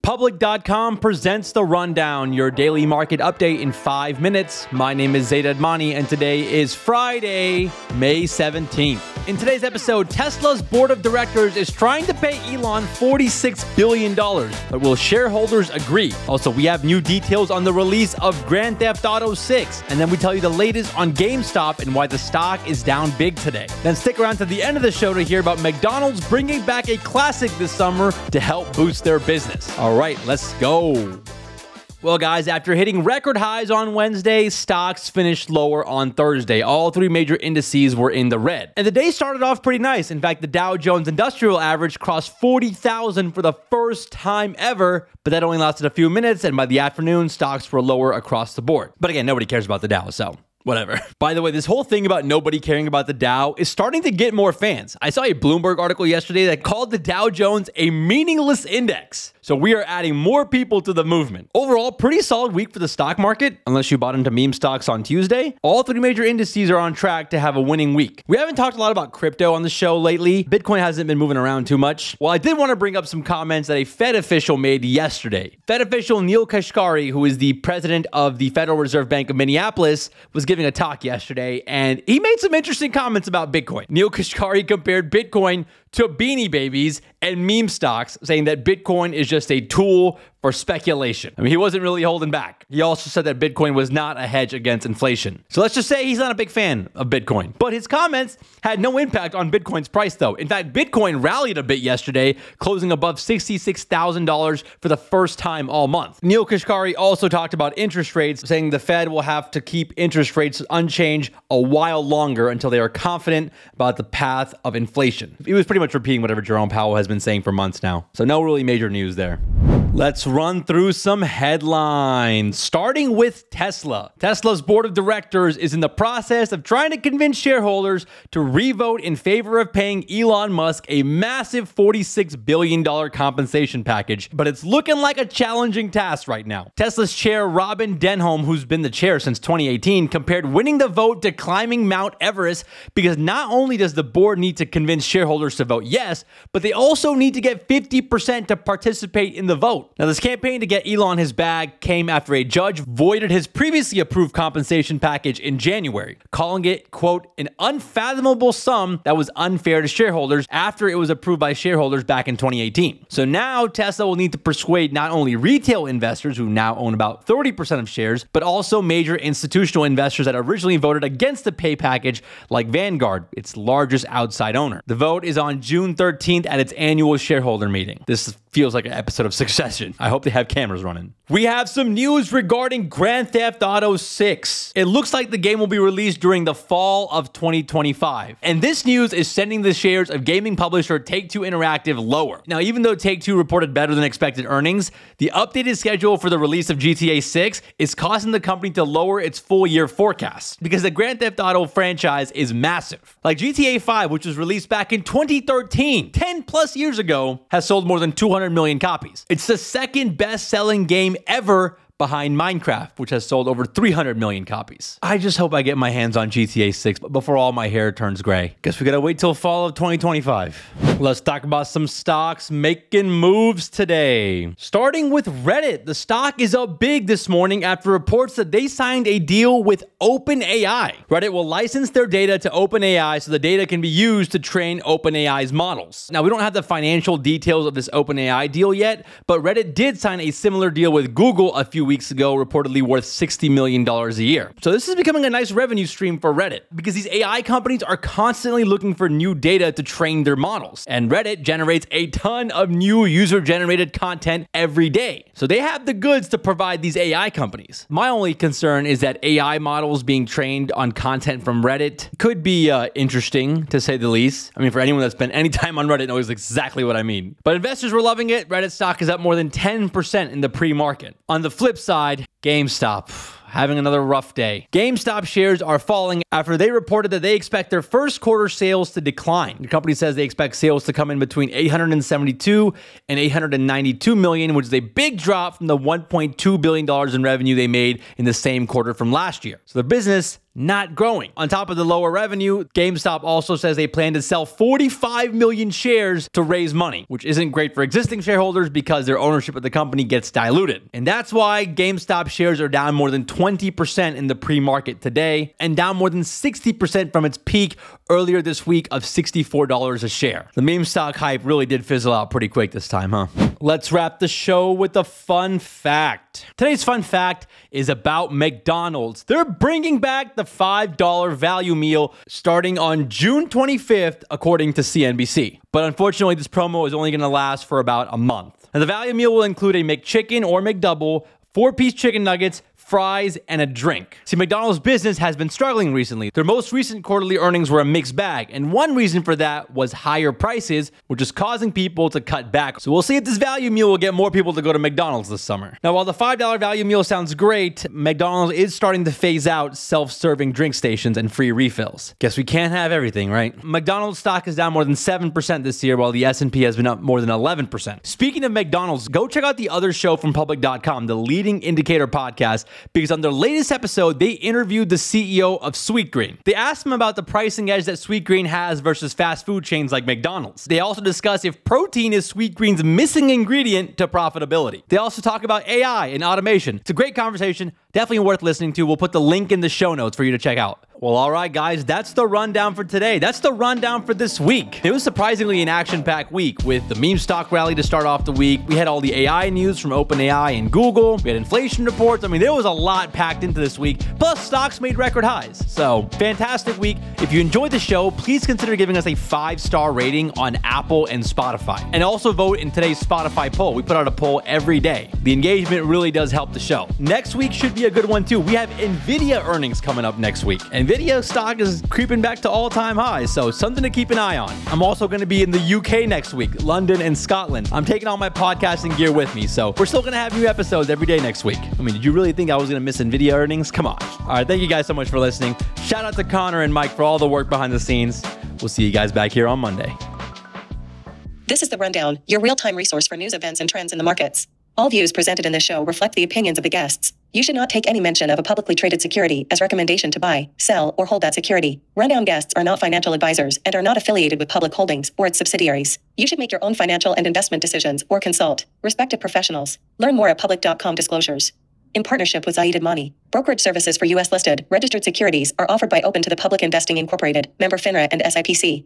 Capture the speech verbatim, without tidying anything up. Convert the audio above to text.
Public dot com presents The Rundown, your daily market update in five minutes. My name is Zaid Admani, and today is Friday, May seventeenth. In today's episode, Tesla's board of directors is trying to pay Elon forty-six billion dollars, but will shareholders agree? Also, we have new details on the release of Grand Theft Auto six, and then we tell you the latest on GameStop and why the stock is down big today. Then stick around to the end of the show to hear about McDonald's bringing back a classic this summer to help boost their business. All right, let's go. Well, guys, after hitting record highs on Wednesday, stocks finished lower on Thursday. All three major indices were in the red. And the day started off pretty nice. In fact, the Dow Jones Industrial Average crossed forty thousand for the first time ever, but that only lasted a few minutes, and by the afternoon, stocks were lower across the board. But again, nobody cares about the Dow, so whatever. By the way, this whole thing about nobody caring about the Dow is starting to get more fans. I saw a Bloomberg article yesterday that called the Dow Jones a meaningless index. So we are adding more people to the movement. Overall, pretty solid week for the stock market, unless you bought into meme stocks on Tuesday. All three major indices are on track to have a winning week. We haven't talked a lot about crypto on the show lately. Bitcoin hasn't been moving around too much. Well, I did want to bring up some comments that a Fed official made yesterday. Fed official Neel Kashkari, who is the president of the Federal Reserve Bank of Minneapolis, was giving a talk yesterday, and he made some interesting comments about Bitcoin. Neel Kashkari compared Bitcoin to Beanie Babies and meme stocks, saying that Bitcoin is just a tool for speculation. I mean, he wasn't really holding back. He also said that Bitcoin was not a hedge against inflation. So let's just say he's not a big fan of Bitcoin. But his comments had no impact on Bitcoin's price, though. In fact, Bitcoin rallied a bit yesterday, closing above sixty-six thousand dollars for the first time all month. Neel Kashkari also talked about interest rates, saying the Fed will have to keep interest rates unchanged a while longer until they are confident about the path of inflation. He was pretty much repeating whatever Jerome Powell has been saying for months now. So no really major news there. Let's run through some headlines, starting with Tesla. Tesla's board of directors is in the process of trying to convince shareholders to re-vote in favor of paying Elon Musk a massive forty-six billion dollars compensation package, but it's looking like a challenging task right now. Tesla's chair, Robin Denholm, who's been the chair since twenty eighteen, compared winning the vote to climbing Mount Everest, because not only does the board need to convince shareholders to vote yes, but they also need to get fifty percent to participate in the vote. Now, this campaign to get Elon his bag came after a judge voided his previously approved compensation package in January, calling it, quote, an unfathomable sum that was unfair to shareholders after it was approved by shareholders back in twenty eighteen. So now Tesla will need to persuade not only retail investors, who now own about thirty percent of shares, but also major institutional investors that originally voted against the pay package, like Vanguard, its largest outside owner. The vote is on June thirteenth at its annual shareholder meeting. This feels like an episode of Succession. I hope they have cameras running. We have some news regarding Grand Theft Auto six. It looks like the game will be released during the fall of twenty twenty-five. And this news is sending the shares of gaming publisher Take-Two Interactive lower. Now, even though Take-Two reported better than expected earnings, the updated schedule for the release of G T A six is causing the company to lower its full year forecast, because the Grand Theft Auto franchise is massive. Like G T A five, which was released back in twenty thirteen, ten plus years ago, has sold more than two hundred million copies. It's the second best-selling game ever, behind Minecraft, which has sold over three hundred million copies. I just hope I get my hands on G T A six before all my hair turns gray. Guess we gotta wait till fall of twenty twenty-five. Let's talk about some stocks making moves today. Starting with Reddit, the stock is up big this morning after reports that they signed a deal with OpenAI. Reddit will license their data to OpenAI so the data can be used to train OpenAI's models. Now, we don't have the financial details of this OpenAI deal yet, but Reddit did sign a similar deal with Google a few weeks ago, reportedly worth sixty million dollars a year. So this is becoming a nice revenue stream for Reddit, because these A I companies are constantly looking for new data to train their models. And Reddit generates a ton of new user-generated content every day. So they have the goods to provide these A I companies. My only concern is that A I models being trained on content from Reddit could be uh, interesting, to say the least. I mean, for anyone that's spent any time on Reddit knows exactly what I mean. But investors were loving it. Reddit stock is up more than ten percent in the pre-market. On the flip side, GameStop. having another rough day. GameStop shares are falling after they reported that they expect their first quarter sales to decline. The company says they expect sales to come in between eight hundred seventy-two and eight hundred ninety-two million, which is a big drop from the one point two billion dollars in revenue they made in the same quarter from last year. So their business not growing. On top of the lower revenue, GameStop also says they plan to sell forty-five million shares to raise money, which isn't great for existing shareholders because their ownership of the company gets diluted. And that's why GameStop shares are down more than twenty percent in the pre-market today and down more than sixty percent from its peak earlier this week of sixty-four dollars a share. The meme stock hype really did fizzle out pretty quick this time, huh? Let's wrap the show with a fun fact. Today's fun fact is about McDonald's. They're bringing back the five dollar value meal starting on June twenty-fifth, according to C N B C. But unfortunately, this promo is only going to last for about a month. Now, the value meal will include a McChicken or McDouble, four-piece chicken nuggets, fries, and a drink. See, McDonald's business has been struggling recently. Their most recent quarterly earnings were a mixed bag, and one reason for that was higher prices, which is causing people to cut back. So we'll see if this value meal will get more people to go to McDonald's this summer. Now, while the five dollar value meal sounds great, McDonald's is starting to phase out self-serving drink stations and free refills. Guess we can't have everything, right? McDonald's stock is down more than seven percent this year, while the S and P has been up more than eleven percent. Speaking of McDonald's, go check out the other show from Public dot com, the Leading Indicator podcast, because on their latest episode, they interviewed the C E O of Sweetgreen. They asked him about the pricing edge that Sweetgreen has versus fast food chains like McDonald's. They also discuss if protein is Sweetgreen's missing ingredient to profitability. They also talk about A I and automation. It's a great conversation, definitely worth listening to. We'll put the link in the show notes for you to check out. Well, all right, guys, that's the rundown for today. That's the rundown for this week. It was surprisingly an action-packed week with the meme stock rally to start off the week. We had all the A I news from OpenAI and Google. We had inflation reports. I mean, there was a lot packed into this week. Plus, stocks made record highs. So, fantastic week. If you enjoyed the show, please consider giving us a five-star rating on Apple and Spotify. And also vote in today's Spotify poll. We put out a poll every day. The engagement really does help the show. Next week should be a good one, too. We have NVIDIA earnings coming up next week. And NVIDIA stock is creeping back to all-time highs, so something to keep an eye on. I'm also going to be in the U K next week, London and Scotland. I'm taking all my podcasting gear with me, so we're still going to have new episodes every day next week. I mean, did you really think I was going to miss NVIDIA earnings? Come on. All right, thank you guys so much for listening. Shout out to Connor and Mike for all the work behind the scenes. We'll see you guys back here on Monday. This is The Rundown, your real-time resource for news, events, and trends in the markets. All views presented in this show reflect the opinions of the guests. You should not take any mention of a publicly traded security as recommendation to buy, sell, or hold that security. Rundown guests are not financial advisors and are not affiliated with Public Holdings or its subsidiaries. You should make your own financial and investment decisions or consult respective professionals. Learn more at Public dot com disclosures. In partnership with Zaid Admani, brokerage services for U S listed, registered securities are offered by Open to the Public Investing Incorporated, member FINRA and S I P C.